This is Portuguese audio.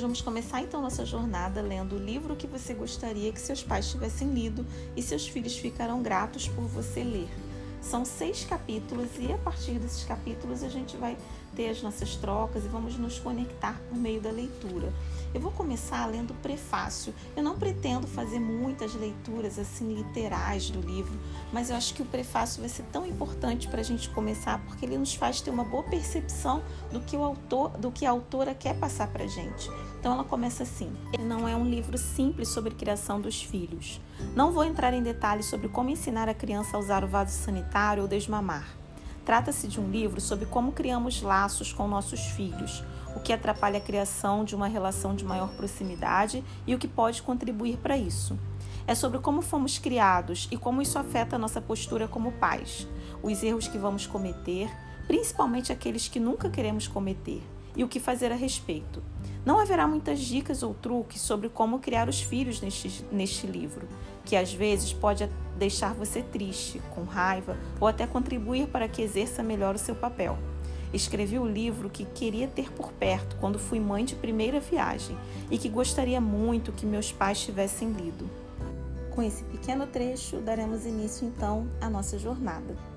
vamos começar então nossa jornada lendo o livro que você gostaria que seus pais tivessem lido e seus filhos ficarão gratos por você ler. São 6 capítulos e a partir desses capítulos a gente vai ter as nossas trocas e vamos nos conectar por meio da leitura. Eu vou começar lendo o prefácio. Eu não pretendo fazer muitas leituras assim literais do livro, mas eu acho que o prefácio vai ser tão importante para a gente começar porque ele nos faz ter uma boa percepção do que a autora quer passar para a gente. Então ela começa assim: ele não é um livro simples sobre criação dos filhos. Não vou entrar em detalhes sobre como ensinar a criança a usar o vaso sanitário ou desmamar. Trata-se de um livro sobre como criamos laços com nossos filhos, o que atrapalha a criação de uma relação de maior proximidade e o que pode contribuir para isso. É sobre como fomos criados e como isso afeta a nossa postura como pais, os erros que vamos cometer, principalmente aqueles que nunca queremos cometer, e o que fazer a respeito. Não haverá muitas dicas ou truques sobre como criar os filhos neste livro, que às vezes pode deixar você triste, com raiva ou até contribuir para que exerça melhor o seu papel. Escrevi o livro que queria ter por perto quando fui mãe de primeira viagem e que gostaria muito que meus pais tivessem lido. Com esse pequeno trecho, daremos início então à nossa jornada.